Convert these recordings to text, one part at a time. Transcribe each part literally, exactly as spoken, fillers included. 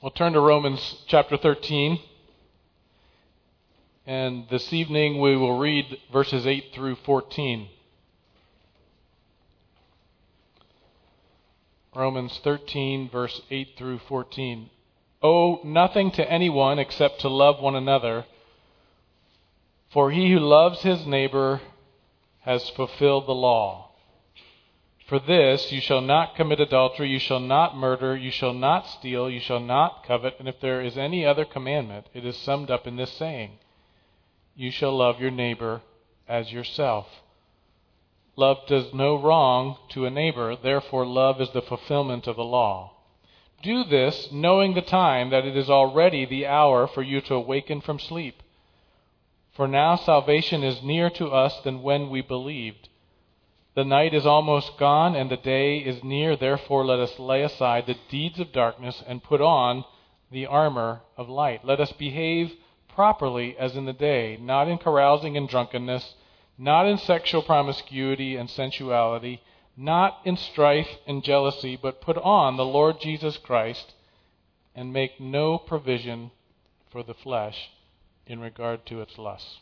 We'll turn to Romans chapter thirteen. And this evening we will read verses eight through fourteen. Romans thirteen, verse eight through fourteen. Owe nothing to anyone except to love one another, for he who loves his neighbor has fulfilled the law. For this, you shall not commit adultery, you shall not murder, you shall not steal, you shall not covet, and if there is any other commandment, it is summed up in this saying, you shall love your neighbor as yourself. Love does no wrong to a neighbor, therefore love is the fulfillment of the law. Do this, knowing the time that it is already the hour for you to awaken from sleep. For now salvation is nearer to us than when we believed. The night is almost gone and the day is near, therefore let us lay aside the deeds of darkness and put on the armor of light. Let us behave properly as in the day, not in carousing and drunkenness, not in sexual promiscuity and sensuality, not in strife and jealousy, but put on the Lord Jesus Christ and make no provision for the flesh in regard to its lusts.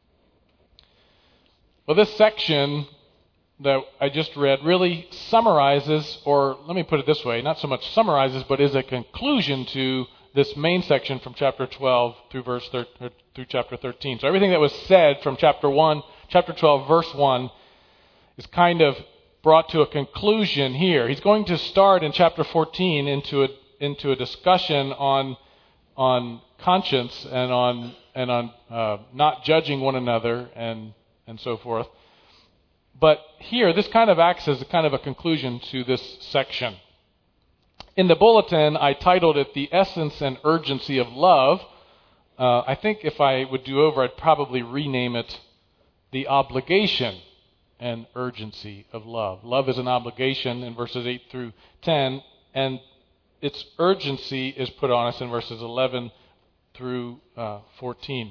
Well, this section that I just read really summarizes, or let me put it this way, not so much summarizes, but is a conclusion to this main section from chapter twelve through verse thir- through chapter thirteen. So everything that was said from chapter one, chapter twelve, verse one, is kind of brought to a conclusion here. He's going to start in chapter fourteen into a into a discussion on on conscience and on and on uh, not judging one another and and so forth. But here, this kind of acts as a kind of a conclusion to this section. In the bulletin, I titled it The Essence and Urgency of Love. Uh, I think if I would do over, I'd probably rename it The Obligation and Urgency of Love. Love is an obligation in verses eight through ten, and its urgency is put on us in verses eleven through uh, fourteen.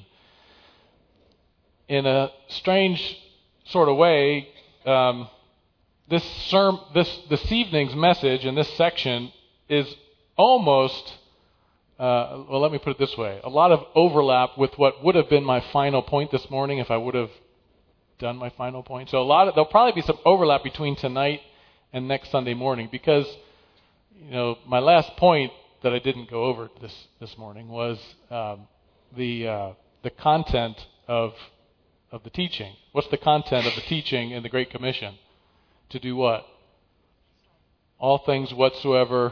In a strange sort of way, um, this, serm- this this evening's message in this section is almost, uh, well, let me put it this way, a lot of overlap with what would have been my final point this morning if I would have done my final point. So a lot of, there'll probably be some overlap between tonight and next Sunday morning because, you know, my last point that I didn't go over this this morning was um, the uh, the content of of the teaching. What's the content of the teaching in the Great Commission? To do what? All things whatsoever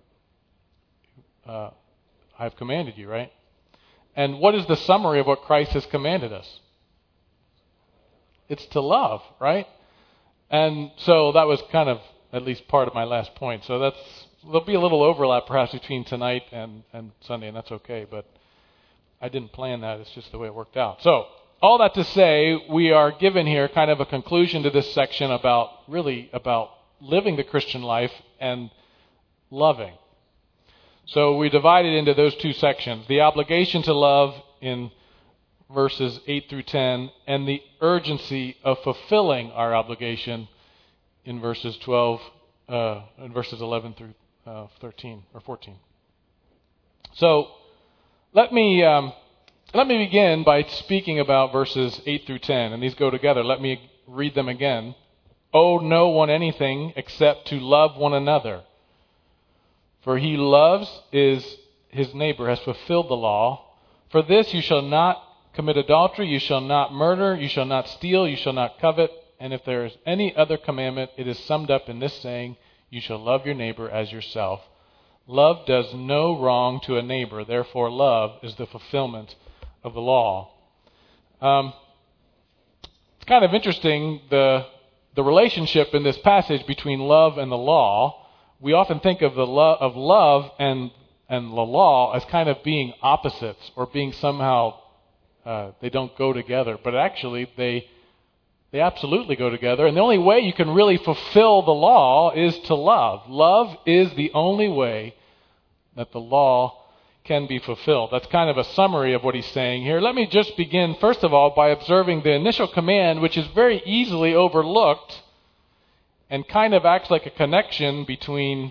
uh, I've commanded you, right? And what is the summary of what Christ has commanded us? It's to love, right? And so that was kind of at least part of my last point. So that's there'll be a little overlap perhaps between tonight and, and Sunday, and that's okay. But I didn't plan that. It's just the way it worked out. So all that to say, we are given here kind of a conclusion to this section about really about living the Christian life and loving. So we divide it into those two sections. The obligation to love in verses eight through ten, and the urgency of fulfilling our obligation in verses twelve, uh, in verses eleven through uh, thirteen or fourteen. So let me um, let me begin by speaking about verses eight through ten, and these go together. Let me read them again. Owe no one anything except to love one another. For he loves is his neighbor, has fulfilled the law. For this you shall not commit adultery, you shall not murder, you shall not steal, you shall not covet. And if there is any other commandment, it is summed up in this saying, you shall love your neighbor as yourself. Love does no wrong to a neighbor, therefore love is the fulfillment of the law. Um, it's kind of interesting, the the relationship in this passage between love and the law. We often think of the lo- of love and and the law as kind of being opposites or being somehow uh, they don't go together, but actually they they absolutely go together. And the only way you can really fulfill the law is to love. Love is the only way that the law can be fulfilled. That's kind of a summary of what he's saying here. Let me just begin, first of all, by observing the initial command, which is very easily overlooked and kind of acts like a connection between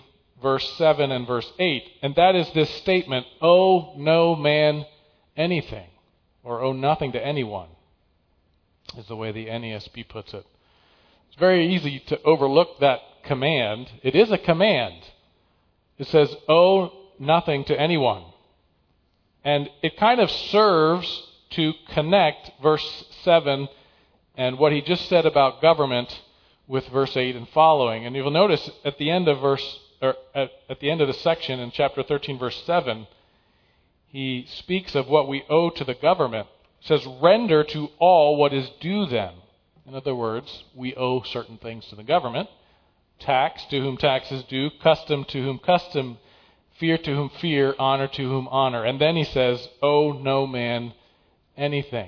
verse seven and verse eight. And that is this statement, owe no man anything, or owe nothing to anyone, is the way the N A S B puts it. It's very easy to overlook that command. It is a command. It says, owe nothing to anyone. And it kind of serves to connect verse seven and what he just said about government with verse eight and following. And you'll notice at the end of verse, or at, at the end of the section in chapter thirteen, verse seven, he speaks of what we owe to the government. It says, render to all what is due them. In other words, we owe certain things to the government. Tax to whom tax is due, custom to whom custom, fear to whom fear, honor to whom honor. And then he says, owe no man anything.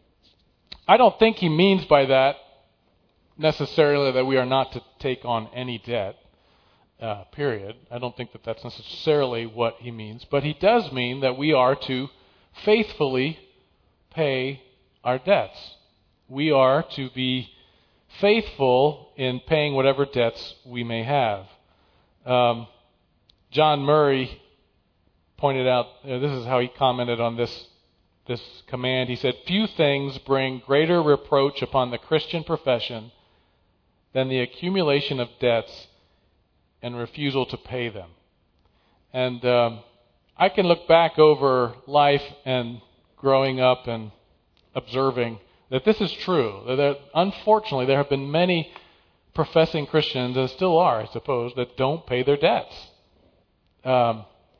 I don't think he means by that necessarily that we are not to take on any debt, uh, period. I don't think that that's necessarily what he means. But he does mean that we are to faithfully pay our debts. We are to be faithful in paying whatever debts we may have. Um, John Murray pointed out, you know, this is how he commented on this this command. He said, few things bring greater reproach upon the Christian profession than the accumulation of debts and refusal to pay them. And um, I can look back over life and growing up and observing that this is true. That unfortunately, there have been many professing Christians, and still are, I suppose, that don't pay their debts. Um,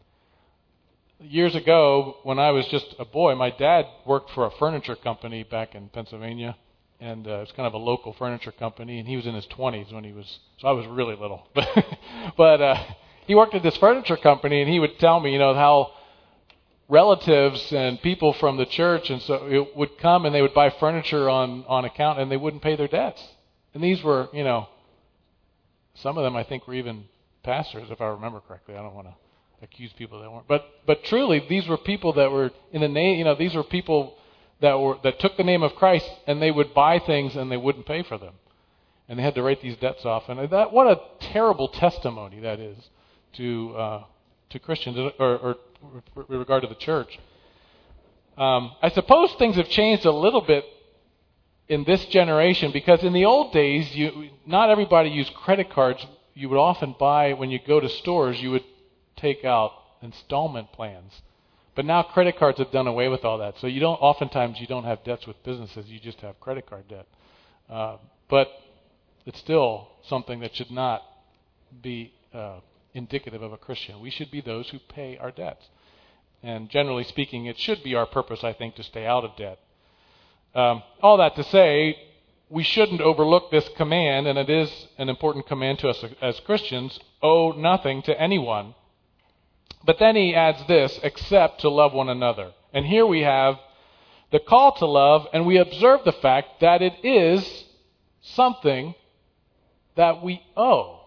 years ago, when I was just a boy, my dad worked for a furniture company back in Pennsylvania, and uh, it was kind of a local furniture company, and he was in his twenties when he was, so I was really little. but uh, he worked at this furniture company, and he would tell me, you know, how relatives and people from the church and so it would come and they would buy furniture on, on account, and they wouldn't pay their debts. And these were, you know, some of them I think were even pastors, if I remember correctly. I don't want to accuse people that weren't. But but truly, these were people that were in the name, you know, these were people that were that took the name of Christ, and they would buy things and they wouldn't pay for them. And they had to write these debts off. And that, what a terrible testimony that is to uh, to Christians, or, or with regard to the church. Um, I suppose things have changed a little bit in this generation, because in the old days, you not everybody used credit cards. You would often buy, when you go to stores, you would take out installment plans. But now credit cards have done away with all that. So you don't, oftentimes you don't have debts with businesses, you just have credit card debt. Uh, but it's still something that should not be uh, indicative of a Christian. We should be those who pay our debts. And generally speaking, it should be our purpose, I think, to stay out of debt. Um, all that to say, we shouldn't overlook this command, and it is an important command to us as Christians, owe nothing to anyone. But then he adds this, except to love one another. And here we have the call to love, and we observe the fact that it is something that we owe.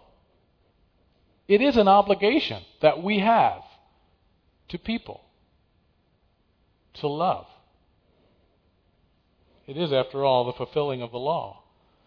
It is an obligation that we have to people to love. It is, after all, the fulfilling of the law.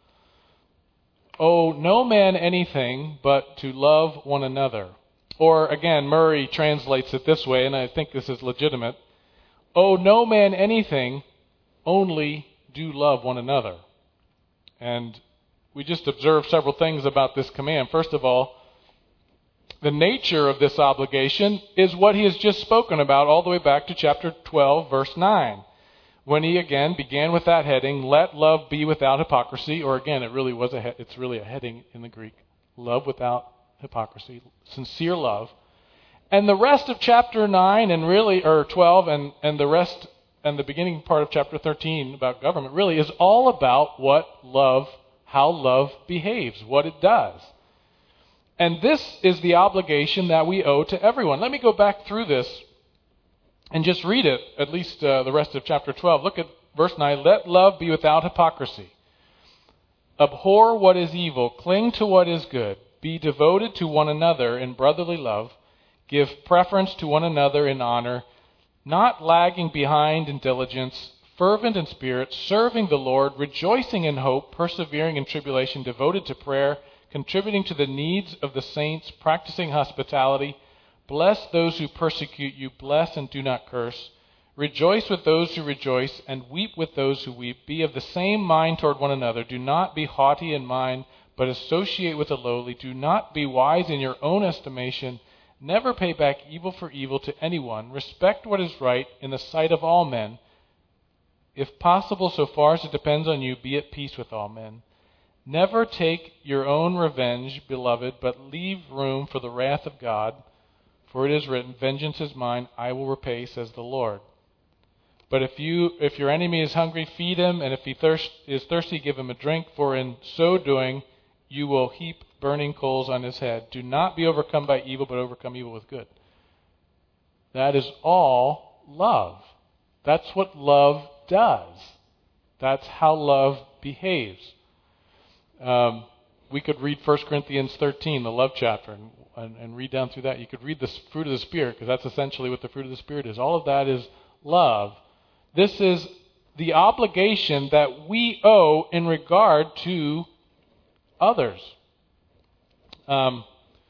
Owe no man anything but to love one another. Or again, Murray translates it this way, and I think this is legitimate. Owe no man anything, only do love one another. And we just observed several things about this command. First of all, the nature of this obligation is what he has just spoken about all the way back to chapter twelve, verse nine. When he again began with that heading, let love be without hypocrisy, or again, it really was a he- it's really a heading in the Greek, love without hypocrisy, sincere love. And the rest of chapter nine and really, or twelve, and, and the rest, and the beginning part of chapter thirteen about government really is all about what love, how love behaves, what it does. And this is the obligation that we owe to everyone. Let me go back through this and just read it, at least uh, the rest of chapter twelve. Look at verse nine. Let love be without hypocrisy. Abhor what is evil. Cling to what is good. Be devoted to one another in brotherly love. Give preference to one another in honor. Not lagging behind in diligence. Fervent in spirit. Serving the Lord. Rejoicing in hope. Persevering in tribulation. Devoted to prayer. contributing to the needs of the saints, practicing hospitality. Bless those who persecute you. Bless and do not curse. Rejoice with those who rejoice, and weep with those who weep. Be of the same mind toward one another. Do not be haughty in mind, but associate with the lowly. Do not be wise in your own estimation. Never pay back evil for evil to anyone. Respect what is right in the sight of all men. If possible, so far as it depends on you, be at peace with all men. Never take your own revenge, beloved, but leave room for the wrath of God. For it is written, vengeance is mine, I will repay, says the Lord. But if you, if your enemy is hungry, feed him, and if he thirst, is thirsty, give him a drink, for in so doing you will heap burning coals on his head. Do not be overcome by evil, but overcome evil with good. That is all love. That's what love does. That's how love behaves. Um, we could read First Corinthians thirteen, the love chapter, and, and, and read down through that. You could read the fruit of the Spirit, because that's essentially what the fruit of the Spirit is. All of that is love. This is the obligation that we owe in regard to others. Um,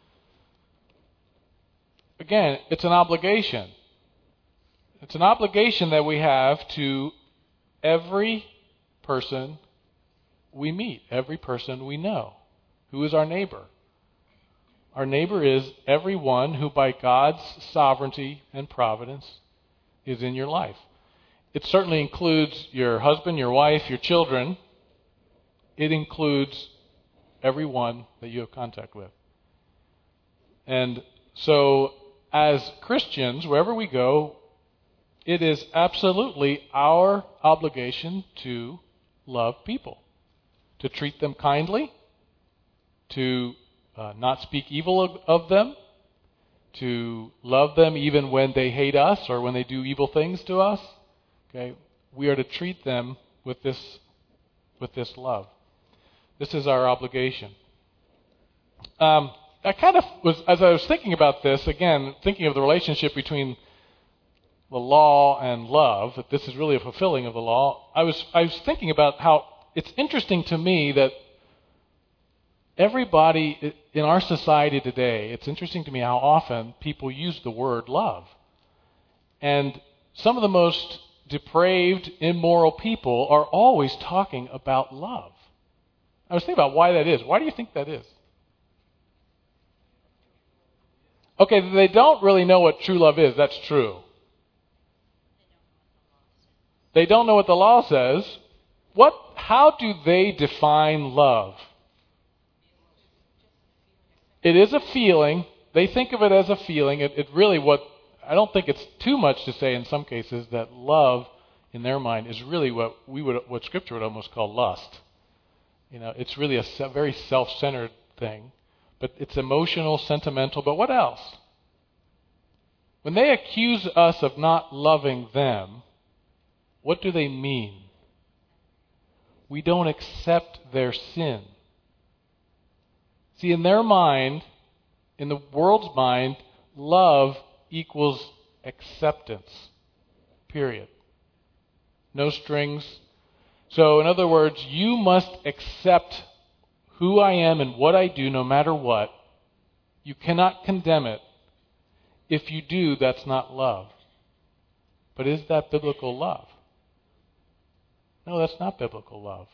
again, it's an obligation. It's an obligation that we have to every person we meet, every person we know. Who is our neighbor? Our neighbor is everyone who by God's sovereignty and providence is in your life. It certainly includes your husband, your wife, your children. It includes everyone that you have contact with. And so, as Christians, wherever we go, it is absolutely our obligation to love people, to treat them kindly, to uh, not speak evil of, of them, to love them even when they hate us or when they do evil things to us. Okay, we are to treat them with this, with this love. This is our obligation. Um, I kind of was, as I was thinking about this, again, thinking of the relationship between the law and love, that this is really a fulfilling of the law. I was, I was thinking about how it's interesting to me that everybody in our society today, it's interesting to me how often people use the word love. And some of the most depraved, immoral people are always talking about love. I was thinking about why that is. Why do you think that is? Okay, they don't really know what true love is. That's true. They don't know what the law says. What? How do they define love? It is a feeling. They think of it as a feeling. It, it really what I don't think it's too much to say in some cases that love, in their mind, is really what we would, what Scripture would almost call lust. You know, it's really a se- very self-centered thing, but it's emotional, sentimental. But what else? When they accuse us of not loving them, what do they mean? We don't accept their sin. See, in their mind, in the world's mind, love equals acceptance. Period. No strings. So, in other words, you must accept who I am and what I do no matter what. You cannot condemn it. If you do, that's not love. But is that biblical love? No, that's not biblical love.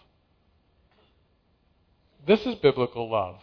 This is biblical love.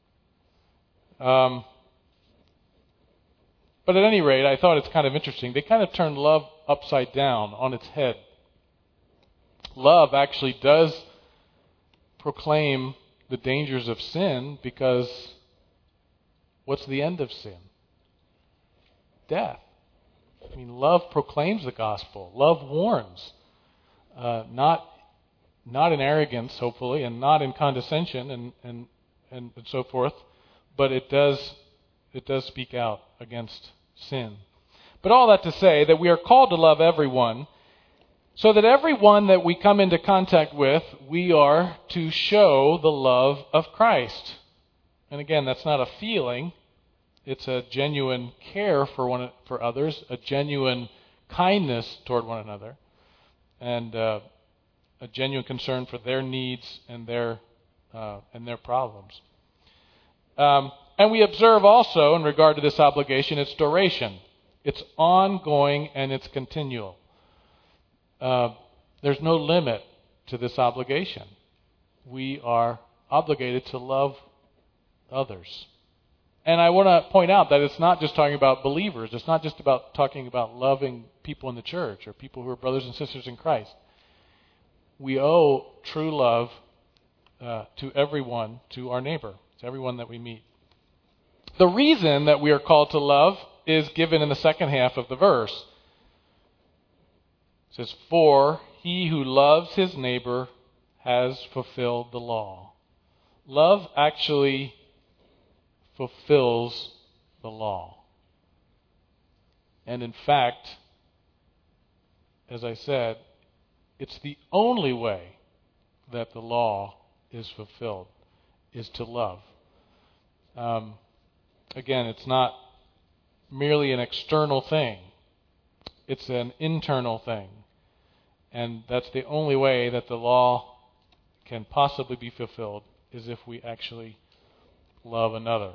Um, but at any rate, I thought it's kind of interesting. They kind of turned love upside down on its head. Love actually does proclaim the dangers of sin, because what's the end of sin? Death. I mean, love proclaims the gospel. Love warns. Uh, not not in arrogance, hopefully, and not in condescension and, and, and, and so forth, but it does it does speak out against sin. But all that to say that we are called to love everyone, so that everyone that we come into contact with, we are to show the love of Christ. And again, that's not a feeling. It's a genuine care for one for others, a genuine kindness toward one another, and uh, a genuine concern for their needs and their uh, and their problems. Um, and we observe also, in regard to this obligation, its duration. It's ongoing and it's continual. Uh, there's no limit to this obligation. We are obligated to love others. And I want to point out that it's not just talking about believers. It's not just about talking about loving people in the church or people who are brothers and sisters in Christ. We owe true love uh, to everyone, to our neighbor, to everyone that we meet. The reason that we are called to love is given in the second half of the verse. It says, "For he who loves his neighbor has fulfilled the law." Love actually fulfills the law. And in fact, as I said, it's the only way that the law is fulfilled, is to love. Um, again, it's not merely an external thing. It's an internal thing. And that's the only way that the law can possibly be fulfilled, is if we actually love another.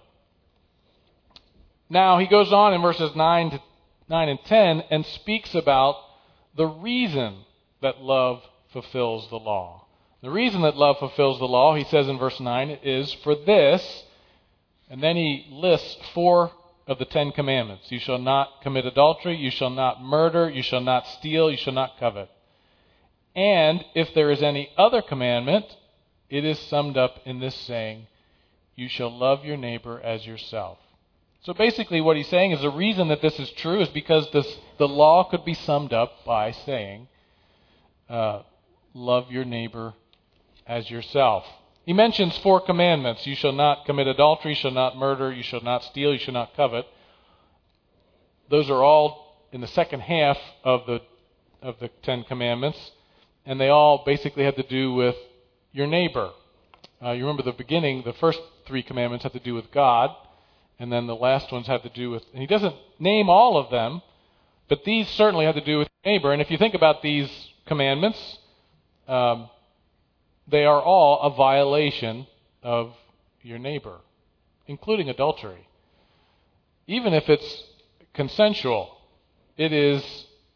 Now, he goes on in verses nine to nine and ten and speaks about the reason that love fulfills the law. The reason that love fulfills the law, he says in verse nine, is for this, and then he lists four of the Ten Commandments. You shall not commit adultery, you shall not murder, you shall not steal, you shall not covet. And if there is any other commandment, it is summed up in this saying, you shall love your neighbor as yourself. So basically what he's saying is the reason that this is true is because this, the law could be summed up by saying, uh, love your neighbor as yourself. He mentions four commandments. You shall not commit adultery, you shall not murder, you shall not steal, you shall not covet. Those are all in the second half of the of the Ten Commandments, and they all basically have to do with your neighbor. Uh, you remember the beginning, the first three commandments have to do with God, and then the last ones have to do with, and he doesn't name all of them, but these certainly have to do with your neighbor. And if you think about these commandments, um, they are all a violation of your neighbor, including adultery. Even if it's consensual, it is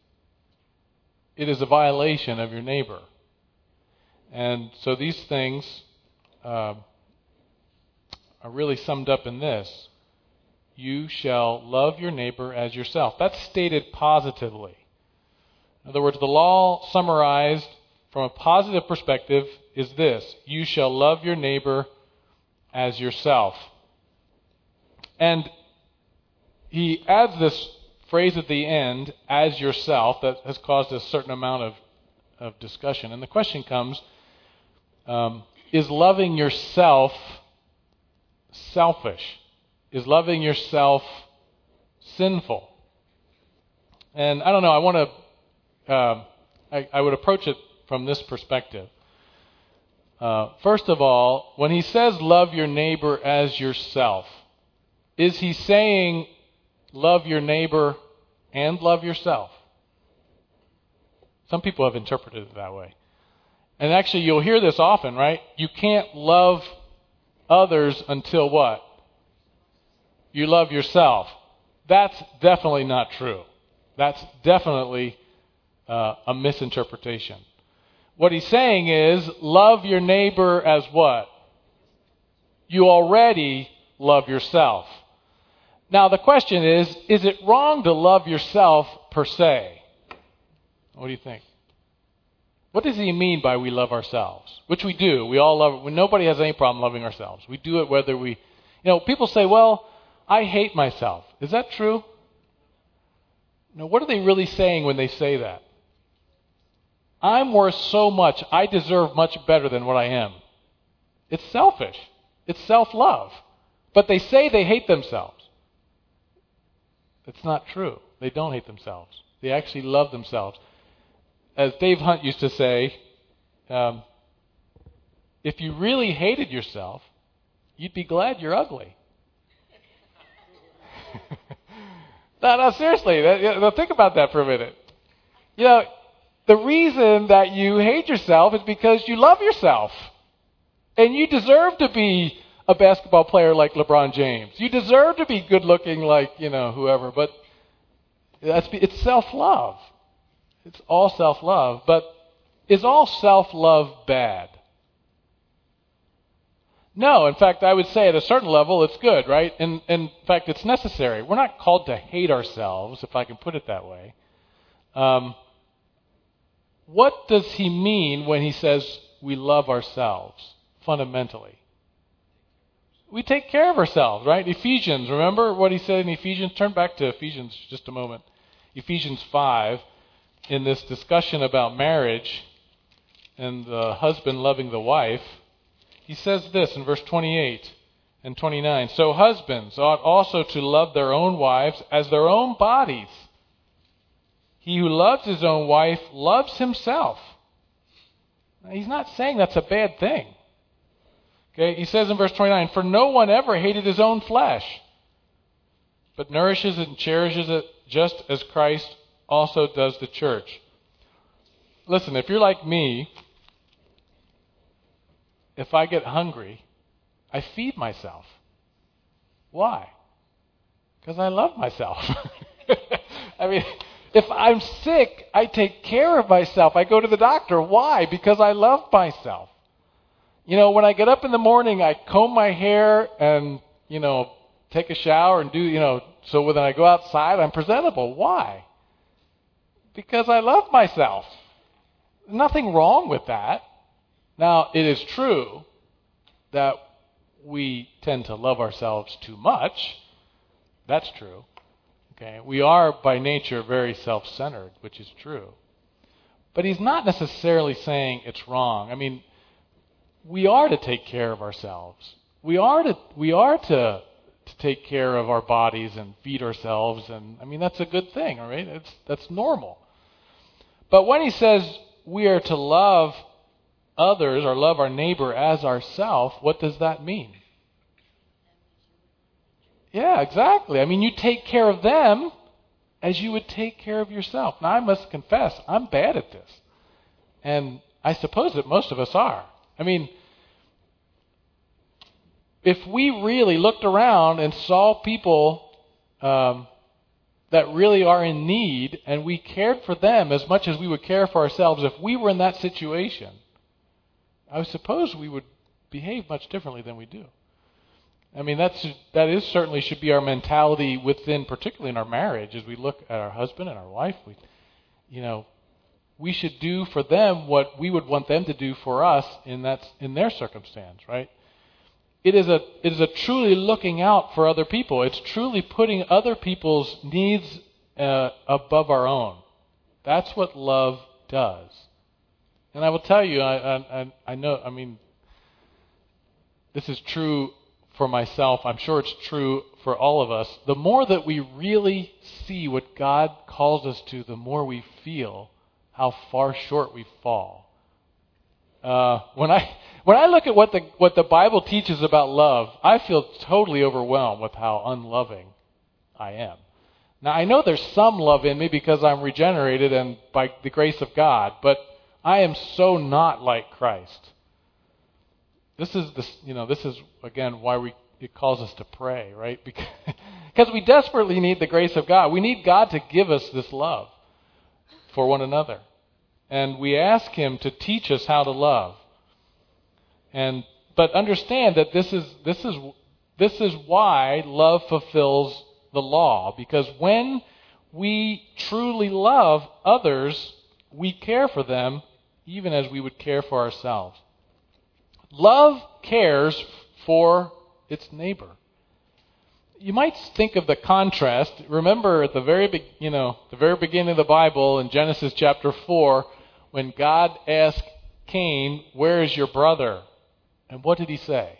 it is a violation of your neighbor. And so these things uh, are really summed up in this. You shall love your neighbor as yourself. That's stated positively. In other words, the law summarized from a positive perspective is this: you shall love your neighbor as yourself. And he adds this phrase at the end, as yourself, that has caused a certain amount of, of discussion. And the question comes, um, is loving yourself selfish? Is loving yourself sinful? And I don't know, I want to, uh, I, I would approach it from this perspective. Uh, first of all, when he says love your neighbor as yourself, is he saying love your neighbor and love yourself? Some people have interpreted it that way. And actually, you'll hear this often, right? You can't love others until what? You love yourself. That's definitely not true. That's definitely uh, a misinterpretation. What he's saying is, love your neighbor as what? You already love yourself. Now the question is, is it wrong to love yourself per se? What do you think? What does he mean by we love ourselves? Which we do. We all love it. Nobody has any problem loving ourselves. We do it whether we... You know, people say, well, I hate myself. Is that true? Now, what are they really saying when they say that? I'm worth so much, I deserve much better than what I am. It's selfish. It's self-love. But they say they hate themselves. It's not true. They don't hate themselves. They actually love themselves. As Dave Hunt used to say, um, if you really hated yourself, you'd be glad you're ugly. no, no, seriously. That, think about that for a minute. You know, the reason that you hate yourself is because you love yourself. And you deserve to be a basketball player like LeBron James. You deserve to be good looking like, you know, whoever, but that's, it's self-love. It's all self-love, but is all self-love bad? No, in fact, I would say at a certain level it's good, right? And, and in fact, it's necessary. We're not called to hate ourselves, if I can put it that way. Um, what does he mean when he says we love ourselves, fundamentally? We take care of ourselves, right? Ephesians, remember what he said in Ephesians? Turn back to Ephesians just a moment. Ephesians five, in this discussion about marriage and the husband loving the wife, he says this in verse twenty-eight and twenty-nine. So husbands ought also to love their own wives as their own bodies. He who loves his own wife loves himself. Now, he's not saying that's a bad thing. Okay, he says in verse twenty-nine, for no one ever hated his own flesh, but nourishes and cherishes it just as Christ also does the church. Listen, if you're like me, if I get hungry, I feed myself. Why? Because I love myself. I mean, if I'm sick, I take care of myself. I go to the doctor. Why? Because I love myself. You know, when I get up in the morning, I comb my hair and, you know, take a shower and do, you know, so when I go outside, I'm presentable. Why? Because I love myself. Nothing wrong with that. Now, it is true that we tend to love ourselves too much. That's true. Okay, we are by nature very self-centered, which is true. But he's not necessarily saying it's wrong. I mean, we are to take care of ourselves. We are to we are to to take care of our bodies and feed ourselves, and I mean that's a good thing, all right? It's that's normal. But when he says we are to love others or love our neighbor as ourselves, what does that mean? Yeah, exactly. I mean, you take care of them as you would take care of yourself. Now, I must confess, I'm bad at this. And I suppose that most of us are. I mean, if we really looked around and saw people um, that really are in need and we cared for them as much as we would care for ourselves, if we were in that situation, I suppose we would behave much differently than we do. I mean, that's that is certainly should be our mentality within, particularly in our marriage, as we look at our husband and our wife. We, you know, we should do for them what we would want them to do for us in that in their circumstance, right? It is a it is a truly looking out for other people. It's truly putting other people's needs uh, above our own. That's what love does. And I will tell you, I I, I know. I mean, this is true for myself. I'm sure it's true for all of us. The more that we really see what God calls us to, the more we feel how far short we fall. Uh, when I when I look at what the what the Bible teaches about love, I feel totally overwhelmed with how unloving I am. Now, I know there's some love in me because I'm regenerated and by the grace of God, but I am so not like Christ. This is this, you know, this is again why we it calls us to pray, right? Because, because we desperately need the grace of God. We need God to give us this love for one another. And we ask him to teach us how to love. And but understand that this is this is this is why love fulfills the law, because when we truly love others, we care for them even as we would care for ourselves. Love cares for its neighbor. You might think of the contrast. Remember at the very be- you know, the very beginning of the Bible in Genesis chapter four, when God asked Cain, "Where is your brother?" And what did he say?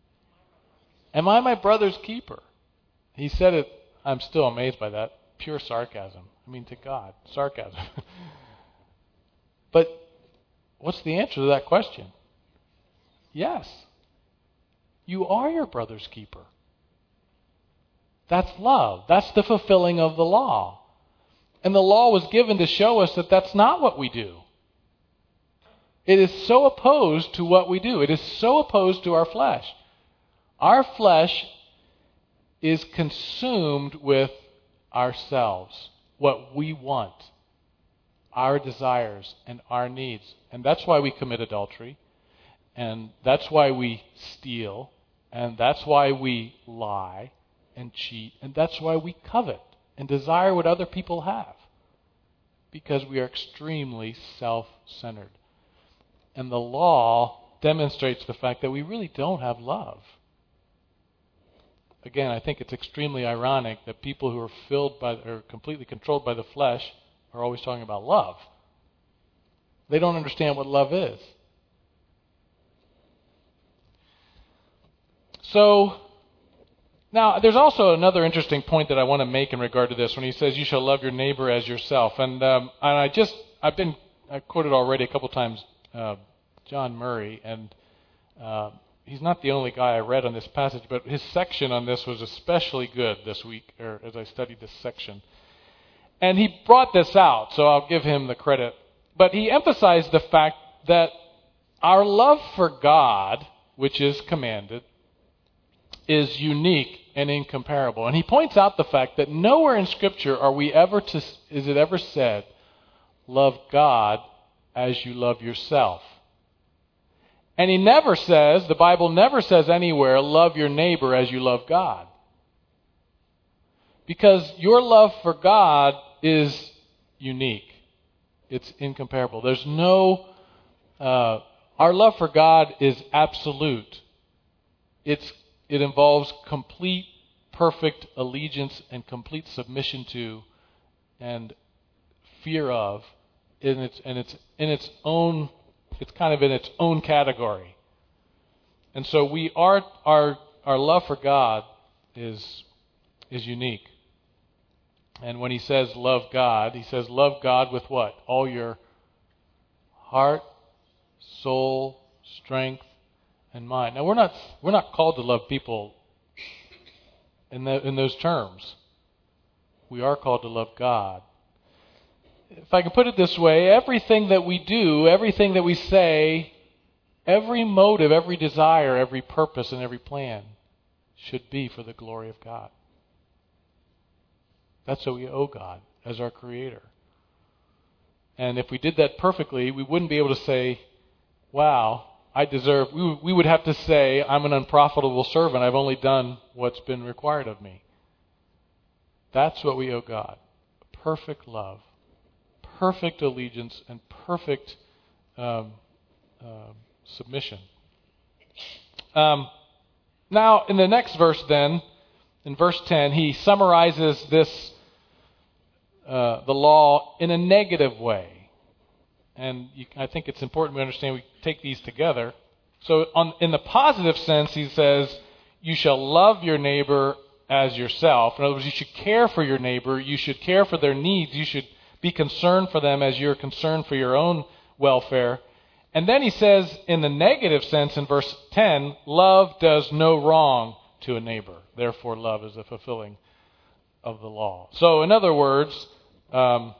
"Am I my brother's keeper?" He said it, I'm still amazed by that, pure sarcasm. I mean, to God, sarcasm. But what's the answer to that question? Yes. You are your brother's keeper. That's love. That's the fulfilling of the law. And the law was given to show us that that's not what we do. It is so opposed to what we do. It is so opposed to our flesh. Our flesh is consumed with ourselves, what we want, our desires and our needs. And that's why we commit adultery, and that's why we steal, and that's why we lie and cheat, and that's why we covet and desire what other people have, because we are extremely self-centered. And the law demonstrates the fact that we really don't have love. Again, I think it's extremely ironic that people who are filled by or completely controlled by the flesh are always talking about love. They don't understand what love is. So, now there's also another interesting point that I want to make in regard to this when he says you shall love your neighbor as yourself. And, um, and I just, I've been, I quoted already a couple times uh, John Murray, and uh, he's not the only guy I read on this passage, but his section on this was especially good this week, or as I studied this section. And he brought this out, so I'll give him the credit. But he emphasized the fact that our love for God, which is commanded, is unique and incomparable. And he points out the fact that nowhere in Scripture are we ever to, is it ever said, love God as you love yourself. And he never says, the Bible never says anywhere, love your neighbor as you love God. Because your love for God is unique. It's incomparable. There's no, uh, our love for God is absolute. It's, it involves complete, perfect allegiance and complete submission to and fear of, in its, and it's in its own, it's kind of in its own category. And so we are, our, our love for God is, is unique. And when he says love God, he says love God with what? All your heart, soul, strength, and mind. Now we're not we're not called to love people in the, in those terms. We are called to love God. If I can put it this way, everything that we do, everything that we say, every motive, every desire, every purpose, and every plan should be for the glory of God. That's what we owe God as our Creator. And if we did that perfectly, we wouldn't be able to say, wow, I deserve, we, we would have to say, I'm an unprofitable servant. I've only done what's been required of me. That's what we owe God. Perfect love, perfect allegiance, and perfect um, uh, submission. Um, now, in the next verse then, in verse ten, he summarizes this Uh, the law in a negative way. And you, I think it's important we understand we take these together. So on, in the positive sense, he says, you shall love your neighbor as yourself. In other words, you should care for your neighbor. You should care for their needs. You should be concerned for them as you're concerned for your own welfare. And then he says, in the negative sense, in verse ten, love does no wrong to a neighbor. Therefore, love is the fulfilling of the law. So, in other words, Um,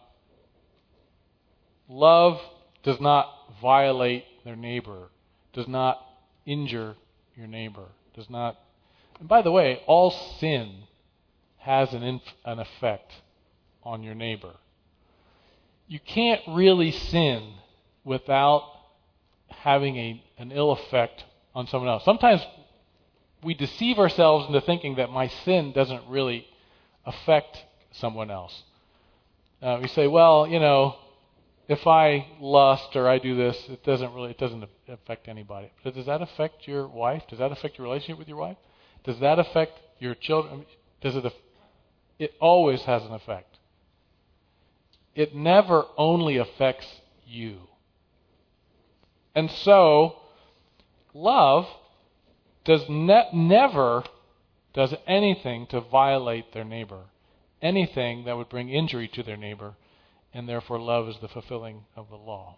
love does not violate their neighbor, does not injure your neighbor, does not. And by the way, all sin has an inf- an effect on your neighbor. You can't really sin without having a an ill effect on someone else. Sometimes we deceive ourselves into thinking that my sin doesn't really affect someone else. Uh, we say, well, you know, if I lust or I do this, it doesn't really, it doesn't affect anybody. But does that affect your wife? Does that affect your relationship with your wife? Does that affect your children? Does it? It always has an effect. It never only affects you. And so, love does ne- never does anything to violate their neighbor. Anything that would bring injury to their neighbor, and therefore love is the fulfilling of the law.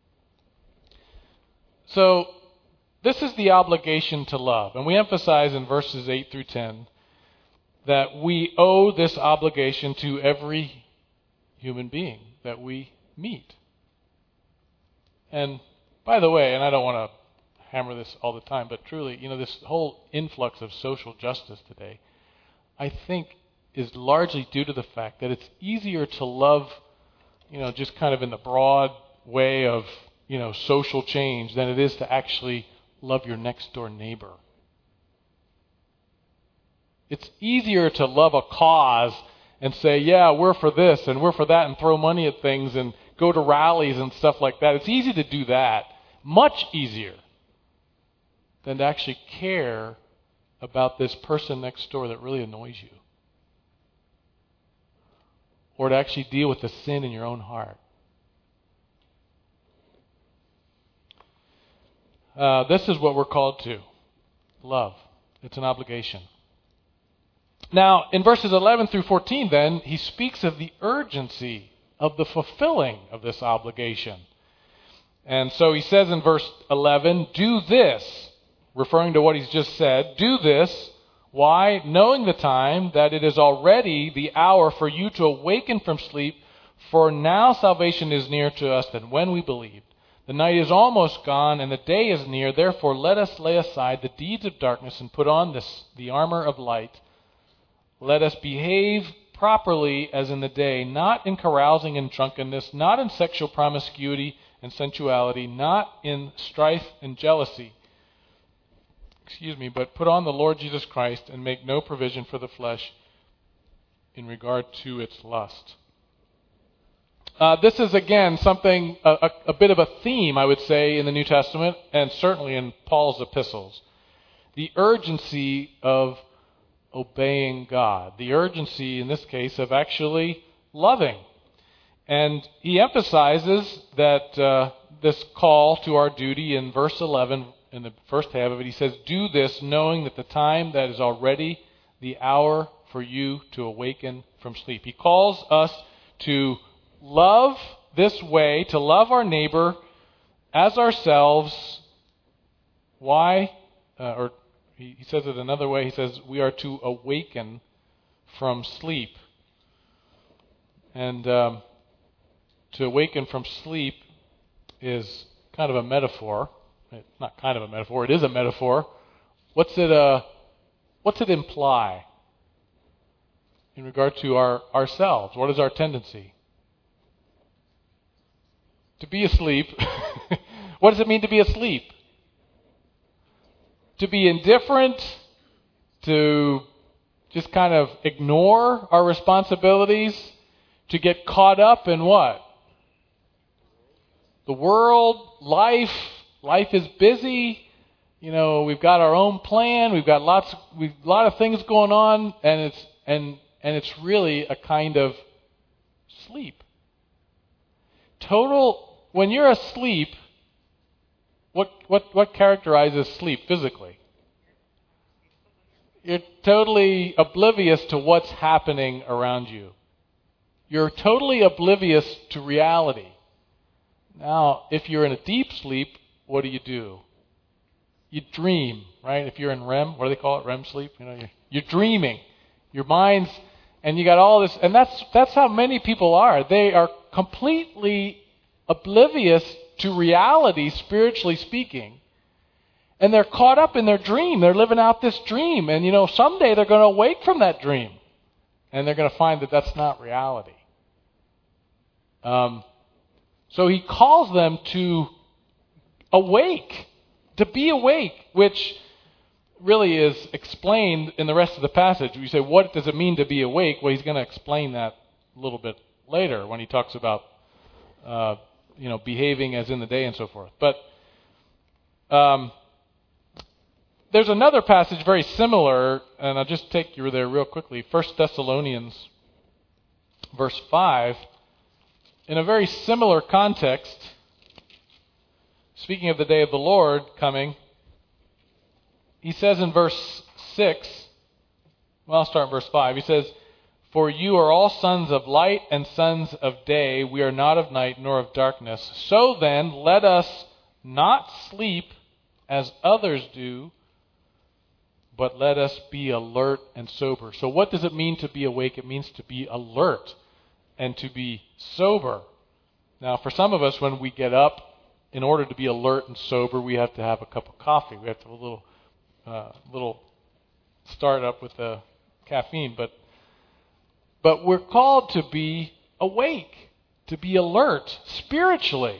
So, this is the obligation to love. And we emphasize in verses eight through ten that we owe this obligation to every human being that we meet. And by the way, and I don't want to hammer this all the time, but truly, you know, this whole influx of social justice today, I think, is largely due to the fact that it's easier to love, you know, just kind of in the broad way of, you know, social change than it is to actually love your next door neighbor. It's easier to love a cause and say, yeah, we're for this and we're for that, and throw money at things and go to rallies and stuff like that. It's easy to do that. Much easier than to actually care about this person next door that really annoys you. Or to actually deal with the sin in your own heart. Uh, this is what we're called to. Love. It's an obligation. Now, in verses eleven through fourteen, then, he speaks of the urgency of the fulfilling of this obligation. And so he says in verse eleven, do this, referring to what he's just said, do this. Why? Knowing the time, that it is already the hour for you to awaken from sleep, for now salvation is nearer to us than when we believed. The night is almost gone, and the day is near. Therefore, let us lay aside the deeds of darkness and put on this, the armor of light. Let us behave properly as in the day, not in carousing and drunkenness, not in sexual promiscuity and sensuality, not in strife and jealousy. Excuse me, but put on the Lord Jesus Christ and make no provision for the flesh in regard to its lust. Uh, this is, again, something, a, a, a bit of a theme, I would say, in the New Testament, and certainly in Paul's epistles. The urgency of obeying God. The urgency, in this case, of actually loving. And he emphasizes that uh, this call to our duty in verse eleven, in the first half of it, he says, do this knowing that the time that is already the hour for you to awaken from sleep. He calls us to love this way, to love our neighbor as ourselves. Why? Uh, or he, he says it another way. He says we are to awaken from sleep. And um, to awaken from sleep is kind of a metaphor. It's not kind of a metaphor. It is a metaphor. What's it? Uh, what's it imply in regard to our ourselves? What is our tendency? To be asleep. What does it mean to be asleep? To be indifferent, to just kind of ignore our responsibilities, to get caught up in what? The world, life. Life is busy. You know, we've got our own plan. We've got lots, we've a lot of things going on, and it's and and it's really a kind of sleep. Total. When you're asleep, what what what characterizes sleep physically? You're totally oblivious to what's happening around you. You're totally oblivious to reality. Now, if you're in a deep sleep, what do you do? You dream, right? If you're in R E M, what do they call it? R E M sleep. You know, you're, you're dreaming. Your mind's, and you got all this, and that's that's how many people are. They are completely oblivious to reality, spiritually speaking. And they're caught up in their dream. They're living out this dream. And, you know, someday they're going to awake from that dream. And they're going to find that that's not reality. Um, so he calls them to awake, to be awake, which really is explained in the rest of the passage. You say, what does it mean to be awake? Well, he's going to explain that a little bit later when he talks about uh, you know, behaving as in the day and so forth. But um, there's another passage very similar, and I'll just take you there real quickly. First Thessalonians, verse five. In a very similar context, speaking of the day of the Lord coming, he says in verse six, well, I'll start in verse five. He says, for you are all sons of light and sons of day. We are not of night nor of darkness. So then, let us not sleep as others do, but let us be alert and sober. So what does it mean to be awake? It means to be alert and to be sober. Now, for some of us, when we get up in order to be alert and sober, we have to have a cup of coffee. We have to have a little, uh, little start up with the caffeine. But, but we're called to be awake, to be alert spiritually.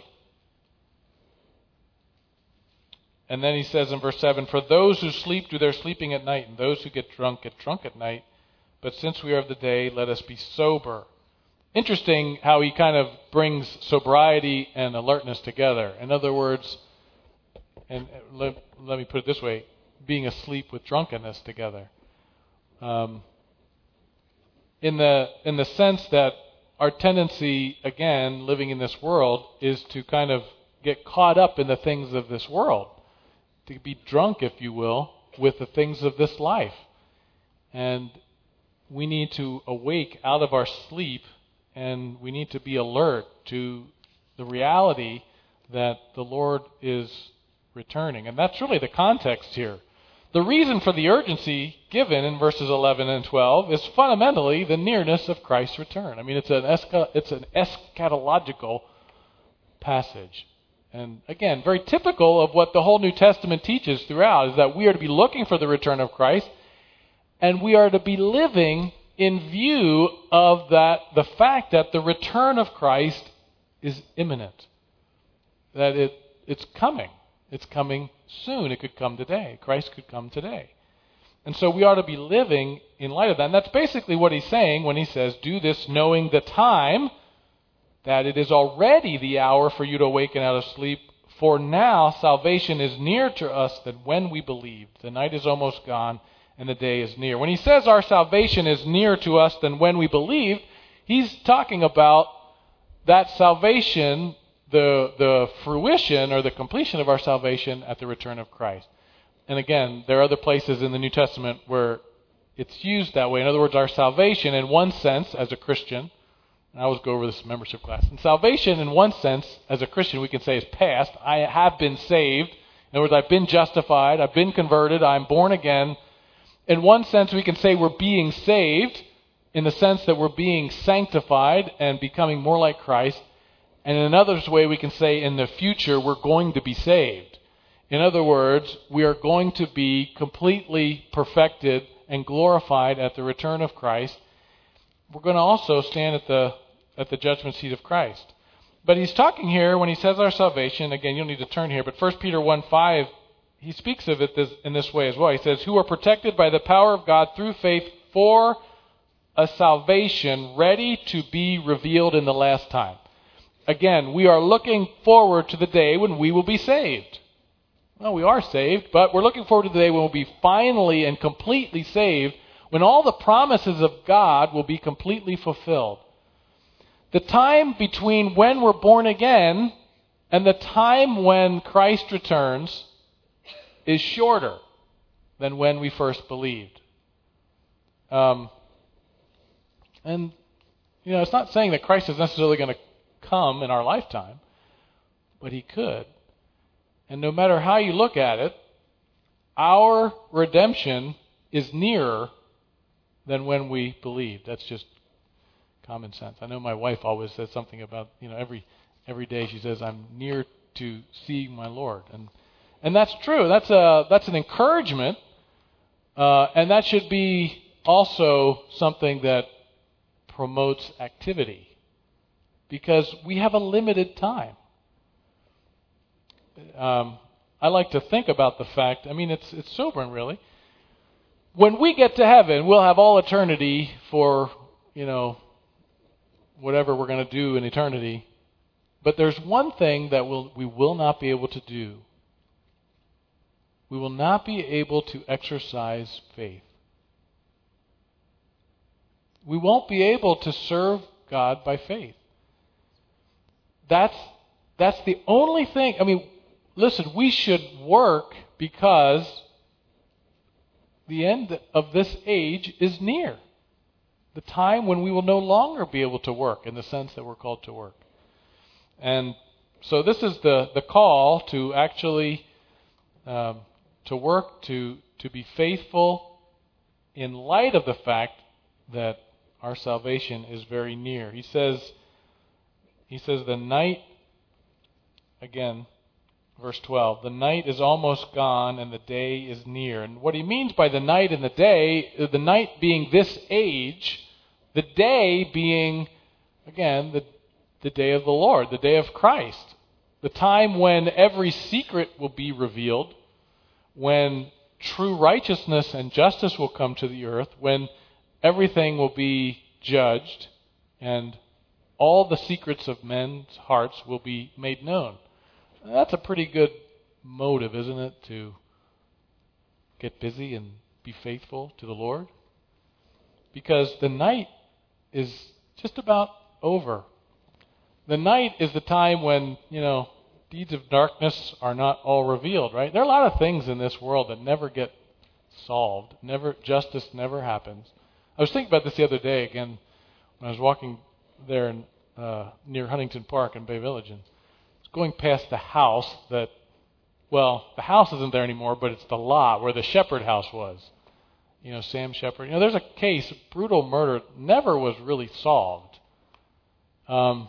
And then he says in verse seven, for those who sleep do their sleeping at night, and those who get drunk get drunk at night. But since we are of the day, let us be sober. Interesting how he kind of brings sobriety and alertness together. In other words, and let, let me put it this way, being asleep with drunkenness together. Um, in the in the sense that our tendency, again, living in this world, is to kind of get caught up in the things of this world. To be drunk, if you will, with the things of this life. And we need to awake out of our sleep, and we need to be alert to the reality that the Lord is returning. And that's really the context here. The reason for the urgency given in verses eleven and twelve is fundamentally the nearness of Christ's return. I mean, it's an escha- it's an eschatological passage. And again, very typical of what the whole New Testament teaches throughout is that we are to be looking for the return of Christ, and we are to be living in view of that, the fact that the return of Christ is imminent. That it it's coming. It's coming soon. It could come today. Christ could come today. And so we ought to be living in light of that. And that's basically what he's saying when he says, do this knowing the time, that it is already the hour for you to awaken out of sleep. For now salvation is nearer to us than when we believed. The night is almost gone and the day is near. When he says our salvation is nearer to us than when we believed, he's talking about that salvation, the the fruition or the completion of our salvation at the return of Christ. And again, there are other places in the New Testament where it's used that way. In other words, our salvation in one sense as a Christian, I always go over this membership class. And salvation, in one sense, as a Christian, we can say is past. I have been saved. In other words, I've been justified. I've been converted. I'm born again. In one sense, we can say we're being saved in the sense that we're being sanctified and becoming more like Christ. And in another way, we can say in the future, we're going to be saved. In other words, we are going to be completely perfected and glorified at the return of Christ. We're going to also stand at the at the judgment seat of Christ. But he's talking here, when he says our salvation, again, you'll need to turn here, but First Peter one five, he speaks of it this, in this way as well. He says, who are protected by the power of God through faith for a salvation ready to be revealed in the last time. Again, we are looking forward to the day when we will be saved. Well, we are saved, but we're looking forward to the day when we'll be finally and completely saved, when all the promises of God will be completely fulfilled. The time between when we're born again and the time when Christ returns is shorter than when we first believed. Um, and, you know, it's not saying that Christ is necessarily going to come in our lifetime, but he could. And no matter how you look at it, our redemption is nearer than when we believed. That's just common sense. I know my wife always says something about, you know, every every day she says, I'm near to seeing my Lord. And and that's true. That's a that's an encouragement. Uh, and that should be also something that promotes activity. Because we have a limited time. Um, I like to think about the fact, I mean, it's it's sobering, really. When we get to heaven, we'll have all eternity for, you know, whatever we're going to do in eternity. But there's one thing that we'll, we will not be able to do. We will not be able to exercise faith. We won't be able to serve God by faith. That's that's the only thing. I mean, listen, we should work because the end of this age is near. The time when we will no longer be able to work in the sense that we're called to work. And so this is the, the call to actually um, to work, to, to be faithful in light of the fact that our salvation is very near. He says, he says the night, again, verse twelve, the night is almost gone and the day is near. And what he means by the night and the day, the night being this age, the day being, again, the, the day of the Lord, the day of Christ. The time when every secret will be revealed, when true righteousness and justice will come to the earth, when everything will be judged and all the secrets of men's hearts will be made known. That's a pretty good motive, isn't it, to get busy and be faithful to the Lord? Because the night is just about over. The night is the time when, you know, deeds of darkness are not all revealed, right? There are a lot of things in this world that never get solved. Never, justice never happens. I was thinking about this the other day again when I was walking there in, uh, near Huntington Park in Bay Village, and I was going past the house that, well, the house isn't there anymore, but it's the lot where the Shepherd house was. You know, Sam Shepherd. You know, there's a case, brutal murder, never was really solved. Um,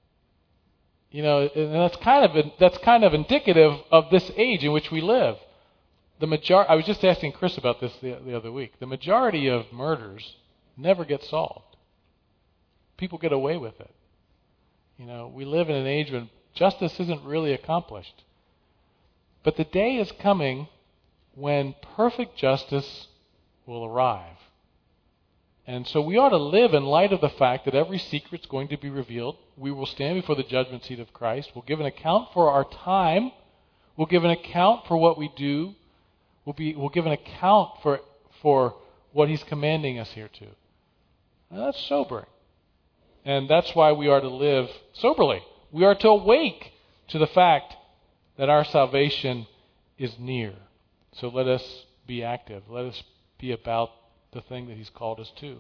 you know, and that's kind of that's kind of indicative of this age in which we live. The major I was just asking Chris about this the, the other week. The majority of murders never get solved. People get away with it. You know, we live in an age when justice isn't really accomplished. But the day is coming when perfect justice will arrive. And so we ought to live in light of the fact that every secret's going to be revealed. We will stand before the judgment seat of Christ. We'll give an account for our time. We'll give an account for what we do. We'll be we'll give an account for for what He's commanding us here to. Now that's sobering. And that's why we are to live soberly. We are to awake to the fact that our salvation is near. So let us be active. Let us be about the thing that He's called us to.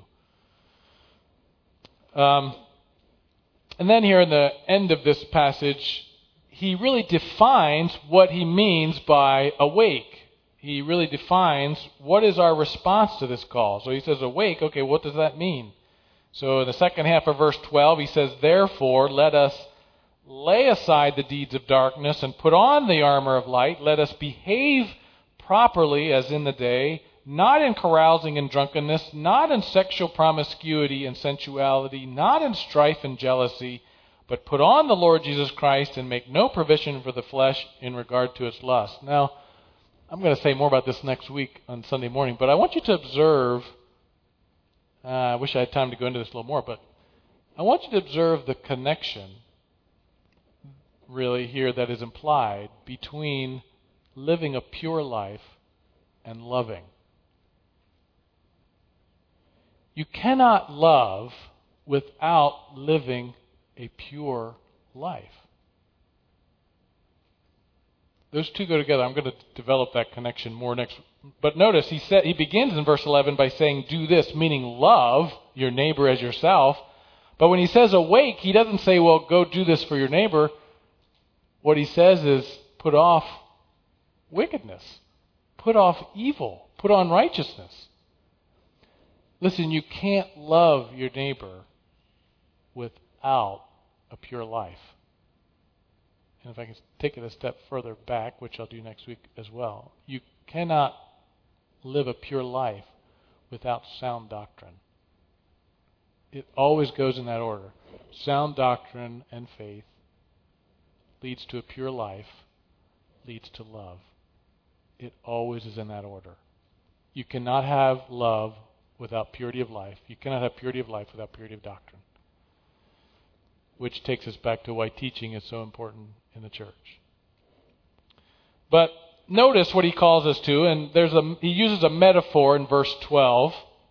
Um, and then here in the end of this passage, he really defines what he means by awake. He really defines what is our response to this call. So he says awake, okay, what does that mean? So in the second half of verse twelve, he says, therefore, let us lay aside the deeds of darkness and put on the armor of light. Let us behave properly as in the day, not in carousing and drunkenness, not in sexual promiscuity and sensuality, not in strife and jealousy, but put on the Lord Jesus Christ and make no provision for the flesh in regard to its lust. Now, I'm going to say more about this next week on Sunday morning, but I want you to observe, uh, I wish I had time to go into this a little more, but I want you to observe the connection really here that is implied between living a pure life and loving. You cannot love without living a pure life. Those two go together. I'm going to develop that connection more next. But notice he said he begins in verse eleven by saying, "Do this," meaning love your neighbor as yourself. But when he says awake, he doesn't say, "Well, go do this for your neighbor." What he says is, "Put off wickedness, put off evil, put on righteousness." Listen, you can't love your neighbor without a pure life. And if I can take it a step further back, which I'll do next week as well, you cannot live a pure life without sound doctrine. It always goes in that order. Sound doctrine and faith leads to a pure life, leads to love. It always is in that order. You cannot have love without purity of life. You cannot have purity of life without purity of doctrine. Which takes us back to why teaching is so important in the church. But notice what he calls us to, and there's a he uses a metaphor in verse twelve,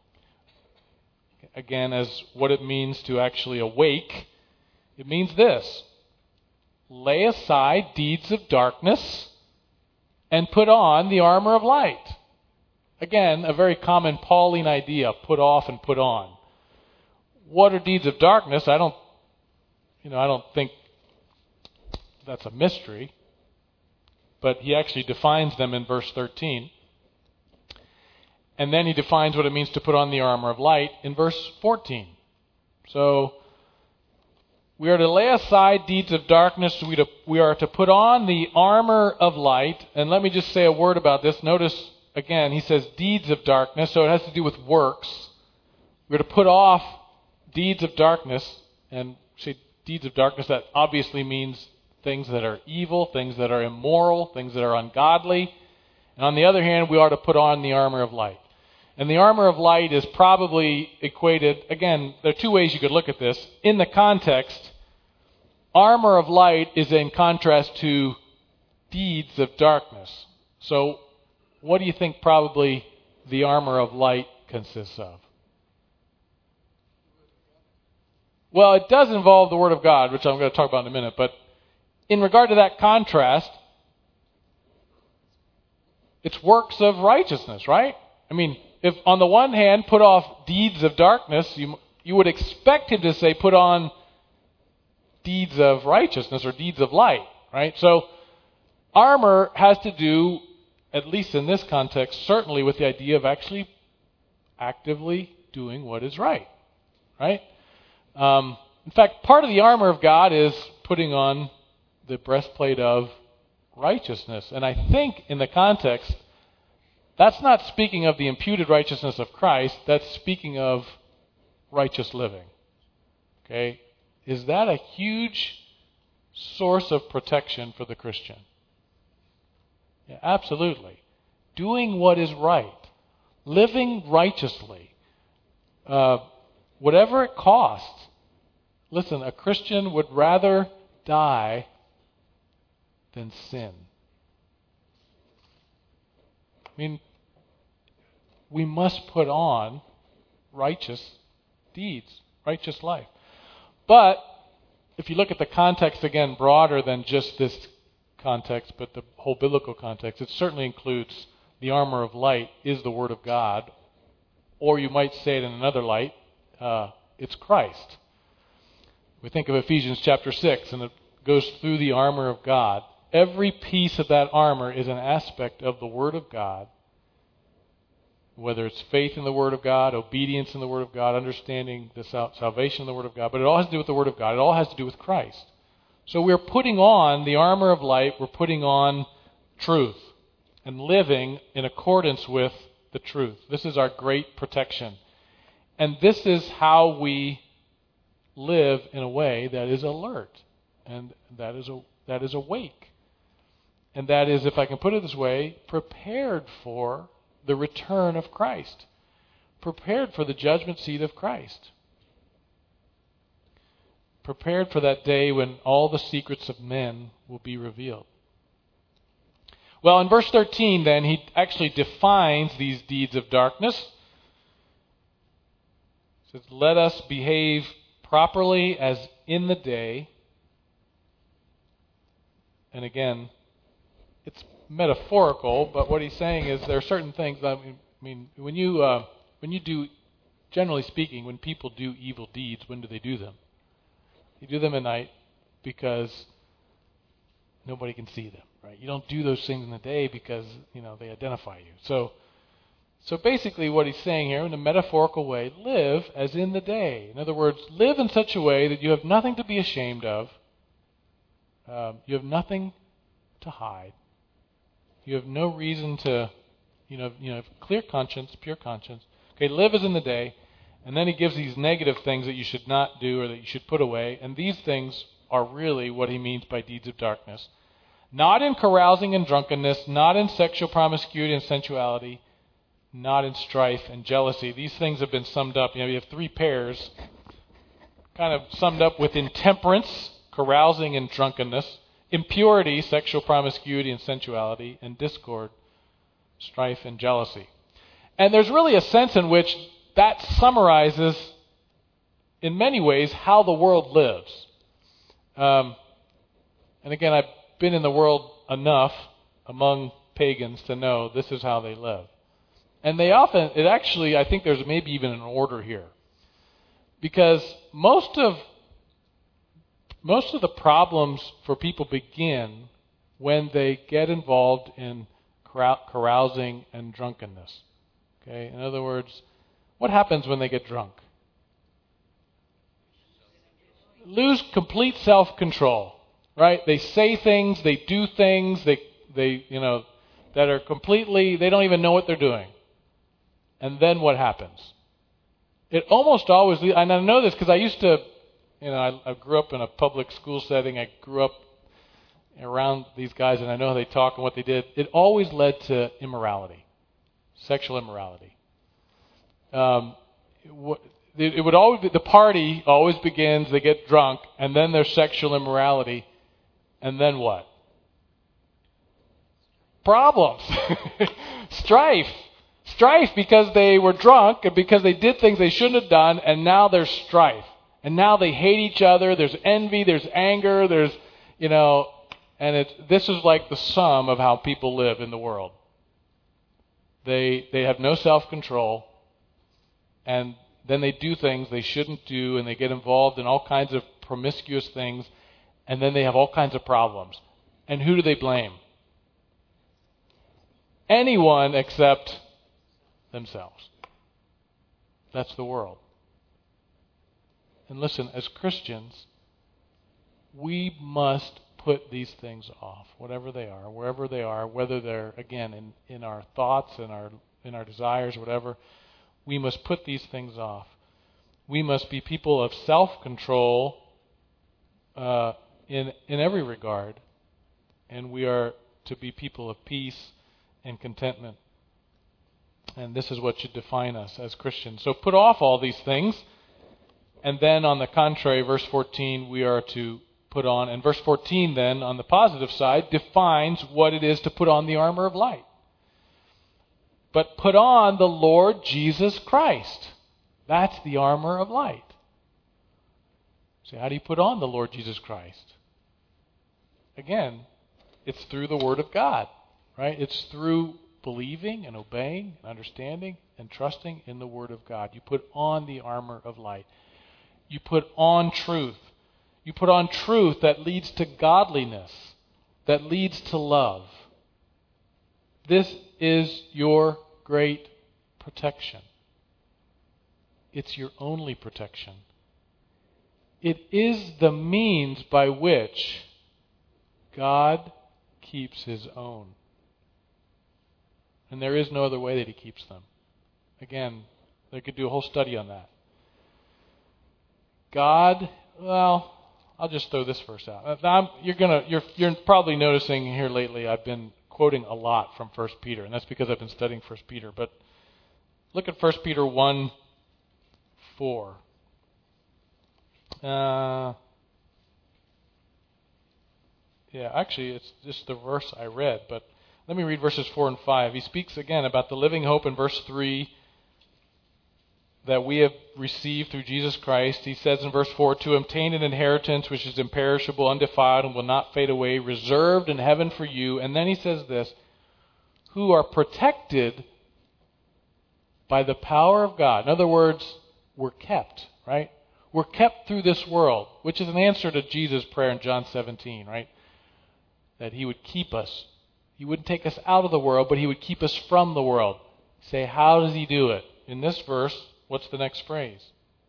again, as what it means to actually awake. It means this: lay aside deeds of darkness and put on the armor of light. Again, a very common Pauline idea, put off and put on. What are deeds of darkness? I don't, you know, I don't think that's a mystery. But he actually defines them in verse thirteen. And then he defines what it means to put on the armor of light in verse fourteen. So, We are to lay aside deeds of darkness. We, to, we are to put on the armor of light. And let me just say a word about this. Notice, again, he says deeds of darkness, so it has to do with works. We're to put off deeds of darkness. And say deeds of darkness, that obviously means things that are evil, things that are immoral, things that are ungodly. And on the other hand, we are to put on the armor of light. And the armor of light is probably equated, again, there are two ways you could look at this. In the context, armor of light is in contrast to deeds of darkness. So what do you think probably the armor of light consists of? Well, it does involve the Word of God, which I'm going to talk about in a minute. But in regard to that contrast, it's works of righteousness, right? I mean, if on the one hand, put off deeds of darkness, you, you would expect him to say put on deeds of righteousness or deeds of light, right? So armor has to do, at least in this context, certainly with the idea of actually actively doing what is right, right? Um, in fact, part of the armor of God is putting on the breastplate of righteousness. And I think in the context, that's not speaking of the imputed righteousness of Christ. That's speaking of righteous living. Okay? Is that a huge source of protection for the Christian? Yeah, absolutely. Doing what is right. Living righteously. Uh, whatever it costs. Listen, a Christian would rather die than sin. I mean, we must put on righteous deeds, righteous life. But if you look at the context again, broader than just this context, but the whole biblical context, it certainly includes the armor of light is the Word of God, or you might say it in another light, uh, it's Christ. We think of Ephesians chapter six, and it goes through the armor of God. Every piece of that armor is an aspect of the Word of God, whether it's faith in the Word of God, obedience in the Word of God, understanding the sal- salvation in the Word of God, but it all has to do with the Word of God. It all has to do with Christ. So we're putting on the armor of light, we're putting on truth and living in accordance with the truth. This is our great protection. And this is how we live in a way that is alert and that is a, that is awake. And that is, if I can put it this way, prepared for the return of Christ. Prepared for the judgment seat of Christ. Prepared for that day when all the secrets of men will be revealed. Well, in verse thirteen, then, he actually defines these deeds of darkness. He says, let us behave properly as in the day. And again, it's metaphorical, but what he's saying is there are certain things. I mean, I mean when you uh, when you do, generally speaking, when people do evil deeds, when do they do them? You do them at night because nobody can see them, right? You don't do those things in the day because you know they identify you. So, so basically, what he's saying here, in a metaphorical way, live as in the day. In other words, live in such a way that you have nothing to be ashamed of. Um, you have nothing to hide. You have no reason to, you know, you know, clear conscience, pure conscience. Okay, live as in the day. And then he gives these negative things that you should not do or that you should put away. And these things are really what he means by deeds of darkness. Not in carousing and drunkenness, not in sexual promiscuity and sensuality, not in strife and jealousy. These things have been summed up. You know, you have three pairs, kind of summed up with intemperance, carousing and drunkenness, impurity, sexual promiscuity and sensuality, and discord, strife and jealousy. And there's really a sense in which that summarizes, in many ways, how the world lives. Um, and again, I've been in the world enough among pagans to know this is how they live. And they often, it actually, I think there's maybe even an order here. Because most of most of the problems for people begin when they get involved in carousing and drunkenness. Okay? In other words, what happens when they get drunk? lose complete self-control, right? They say things, they do things, they, they, you know, that are completely, they don't even know what they're doing. And then what happens? It almost always, and I know this because I used to, you know, I, I grew up in a public school setting. I grew up around these guys, and I know how they talk and what they did. It always led to immorality, sexual immorality. Um, it, it would always be, the party always begins, they get drunk, and then there's sexual immorality, and then what? Problems. Strife. Strife because they were drunk and because they did things they shouldn't have done, and now there's strife. And now they hate each other, there's envy, there's anger, there's, you know, and it's, this is like the sum of how people live in the world. They they have no self-control, and then they do things they shouldn't do, and they get involved in all kinds of promiscuous things, and then they have all kinds of problems. And who do they blame? Anyone except themselves. That's the world. And listen, as Christians, we must put these things off, whatever they are, wherever they are, whether they're, again, in, in our thoughts, in our in our desires, whatever. We must put these things off. We must be people of self-control uh, in in every regard, and we are to be people of peace and contentment. And this is what should define us as Christians. So put off all these things. And then on the contrary, verse fourteen, we are to put on. And verse fourteen then, on the positive side, defines what it is to put on the armor of light. But put on the Lord Jesus Christ. That's the armor of light. So how do you put on the Lord Jesus Christ? Again, it's through the Word of God, right? It's through believing and obeying and understanding and trusting in the Word of God. You put on the armor of light. You put on truth. You put on truth that leads to godliness, that leads to love. This is your great protection. It's your only protection. It is the means by which God keeps His own. And there is no other way that He keeps them. Again, they could do a whole study on that. God, well, I'll just throw this verse out. I'm, you're gonna, you're, you're probably noticing here lately I've been quoting a lot from First Peter, and that's because I've been studying First Peter. But look at First Peter one four. Uh, yeah, actually, it's just the verse I read, but let me read verses four and five. He speaks again about the living hope in verse three that we have received through Jesus Christ. He says in verse four, to obtain an inheritance which is imperishable, undefiled, and will not fade away, reserved in heaven for you. And then he says this, who are protected by the power of God. In other words, we're kept, right? We're kept through this world, which is an answer to Jesus' prayer in John seventeen, right? That He would keep us. He wouldn't take us out of the world, but He would keep us from the world. Say, how does He do it? In this verse, what's the next phrase?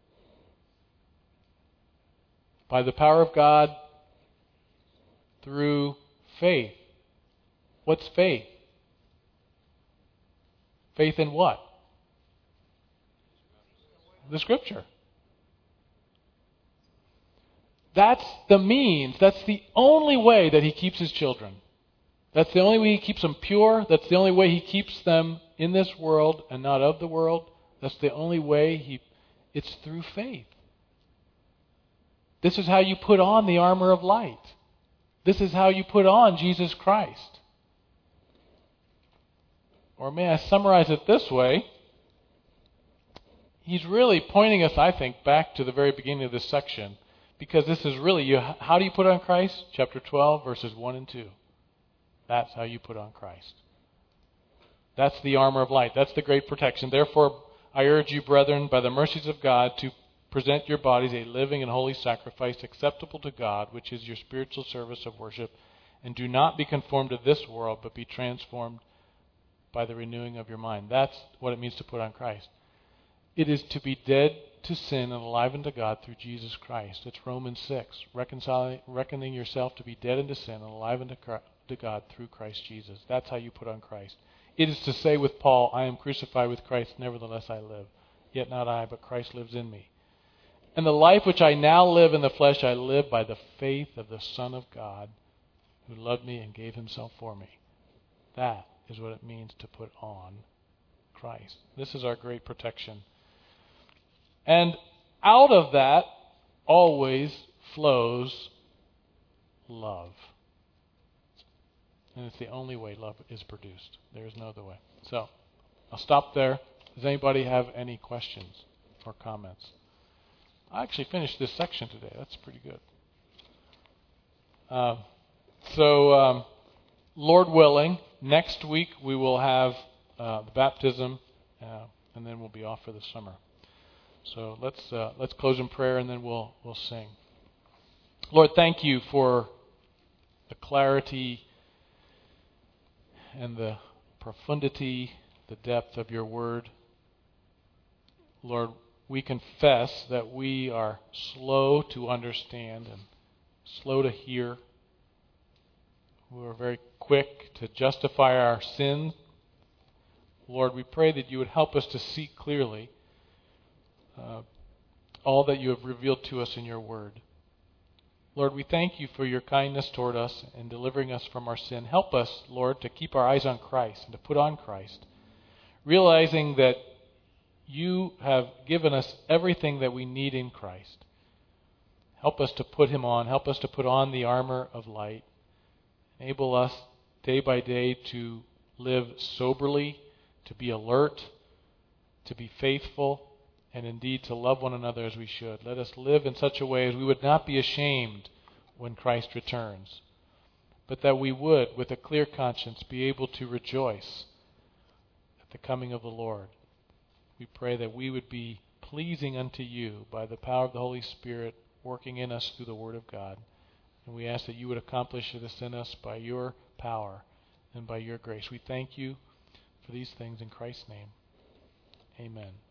By the power of God through faith. What's faith? Faith in what? The Scripture. That's the means. That's the only way that He keeps His children. That's the only way He keeps them pure. That's the only way He keeps them in this world and not of the world. That's the only way He... It's through faith. This is how you put on the armor of light. This is how you put on Jesus Christ. Or may I summarize it this way? He's really pointing us, I think, back to the very beginning of this section. Because this is really, you, how do you put on Christ? Chapter twelve, verses one and two. That's how you put on Christ. That's the armor of light. That's the great protection. Therefore, I urge you, brethren, by the mercies of God, to present your bodies a living and holy sacrifice acceptable to God, which is your spiritual service of worship. And do not be conformed to this world, but be transformed by the renewing of your mind. That's what it means to put on Christ. It is to be dead to sin and alive unto God through Jesus Christ. It's Romans six. Reconciling, reckoning yourself to be dead unto sin and alive unto to God through Christ Jesus. That's how you put on Christ. It is to say with Paul, I am crucified with Christ, nevertheless I live. Yet not I, but Christ lives in me. And the life which I now live in the flesh, I live by the faith of the Son of God, who loved me and gave himself for me. That is what it means to put on Christ. This is our great protection. And out of that always flows love. And it's the only way love is produced. There is no other way. So, I'll stop there. Does anybody have any questions or comments? I actually finished this section today. That's pretty good. Uh, so, um, Lord willing, next week we will have uh, the baptism, uh, and then we'll be off for the summer. So let's uh, let's close in prayer, and then we'll we'll sing. Lord, thank you for the clarity and the profundity, the depth of your word. Lord, we confess that we are slow to understand and slow to hear. We are very quick to justify our sin. Lord, we pray that you would help us to see clearly uh, all that you have revealed to us in your word. Lord, we thank you for your kindness toward us and delivering us from our sin. Help us, Lord, to keep our eyes on Christ and to put on Christ, realizing that you have given us everything that we need in Christ. Help us to put him on. Help us to put on the armor of light. Enable us day by day to live soberly, to be alert, to be faithful, and indeed to love one another as we should. Let us live in such a way as we would not be ashamed when Christ returns, but that we would, with a clear conscience, be able to rejoice at the coming of the Lord. We pray that we would be pleasing unto you by the power of the Holy Spirit working in us through the Word of God. And we ask that you would accomplish this in us by your power and by your grace. We thank you for these things in Christ's name. Amen.